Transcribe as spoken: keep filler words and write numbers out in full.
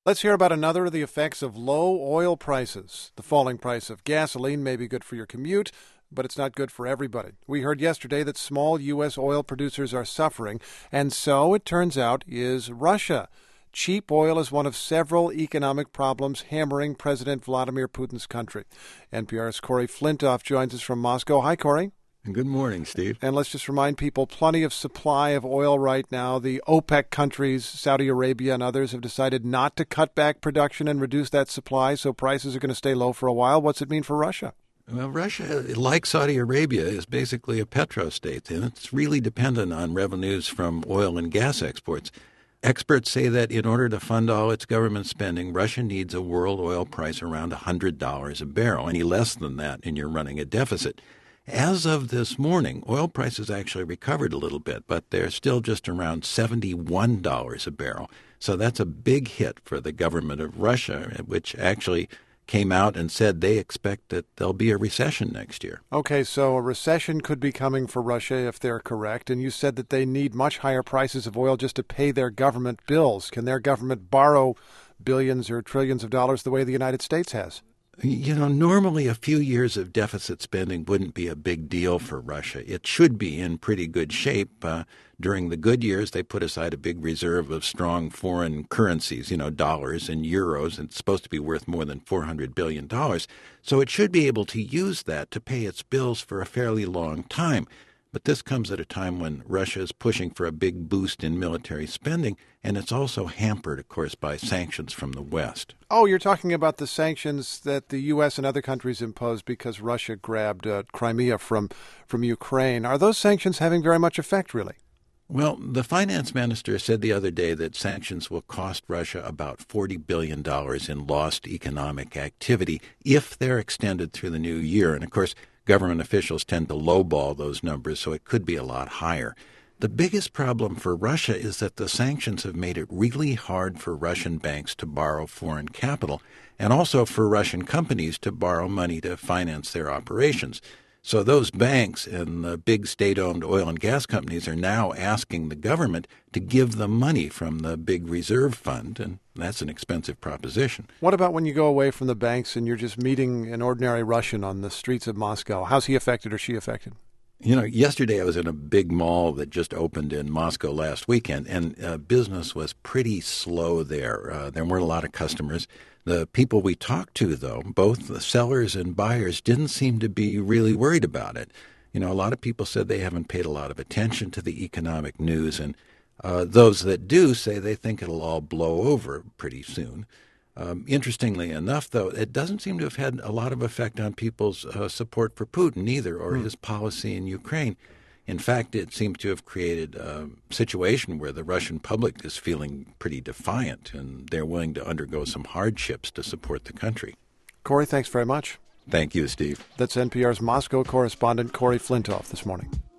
Let's hear about another of the effects of low oil prices. The falling price of gasoline may be good for your commute, but it's not good for everybody. We heard yesterday that small U S oil producers are suffering, and so, it turns out, is Russia. Cheap oil is one of several economic problems hammering President Vladimir Putin's country. N P R's Corey Flintoff joins us from Moscow. Hi, Corey. Good morning, Steve. And let's just remind people, plenty of supply of oil right now. The OPEC countries, Saudi Arabia and others, have decided not to cut back production and reduce that supply, so prices are going to stay low for a while. What's it mean for Russia? Well, Russia, like Saudi Arabia, is basically a petrostate, and it's really dependent on revenues from oil and gas exports. Experts say that in order to fund all its government spending, Russia needs a world oil price around one hundred dollars a barrel. Any less than that, and you're running a deficit. As of this morning, oil prices actually recovered a little bit, but they're still just around seventy-one dollars a barrel. So that's a big hit for the government of Russia, which actually came out and said they expect that there'll be a recession next year. Okay, so a recession could be coming for Russia if they're correct. And you said that they need much higher prices of oil just to pay their government bills. Can their government borrow billions or trillions of dollars the way the United States has? You know, normally a few years of deficit spending wouldn't be a big deal for Russia. It should be in pretty good shape. Uh, during the good years, they put aside a big reserve of strong foreign currencies, you know, dollars and euros, and it's supposed to be worth more than four hundred billion dollars. So it should be able to use that to pay its bills for a fairly long time. But this comes at a time when Russia is pushing for a big boost in military spending, and it's also hampered, of course, by sanctions from the West. Oh, you're talking about the sanctions that the U S and other countries imposed because Russia grabbed uh, Crimea from, from Ukraine. Are those sanctions having very much effect, really? Well, the finance minister said the other day that sanctions will cost Russia about forty billion dollars in lost economic activity if they're extended through the new year. And, of course, government officials tend to lowball those numbers, so it could be a lot higher. The biggest problem for Russia is that the sanctions have made it really hard for Russian banks to borrow foreign capital and also for Russian companies to borrow money to finance their operations. So those banks and the big state-owned oil and gas companies are now asking the government to give them money from the big reserve fund, and that's an expensive proposition. What about when you go away from the banks and you're just meeting an ordinary Russian on the streets of Moscow? How's he affected or she affected? You know, yesterday I was in a big mall that just opened in Moscow last weekend, and uh, business was pretty slow there. Uh, there weren't a lot of customers. The people we talked to, though, both the sellers and buyers, didn't seem to be really worried about it. You know, a lot of people said they haven't paid a lot of attention to the economic news, and uh, those that do say they think it'll all blow over pretty soon. Um, interestingly enough, though, it doesn't seem to have had a lot of effect on people's uh, support for Putin either, or mm. his policy in Ukraine. In fact, it seems to have created a situation where the Russian public is feeling pretty defiant, and they're willing to undergo some hardships to support the country. Corey, thanks very much. Thank you, Steve. That's N P R's Moscow correspondent Corey Flintoff this morning.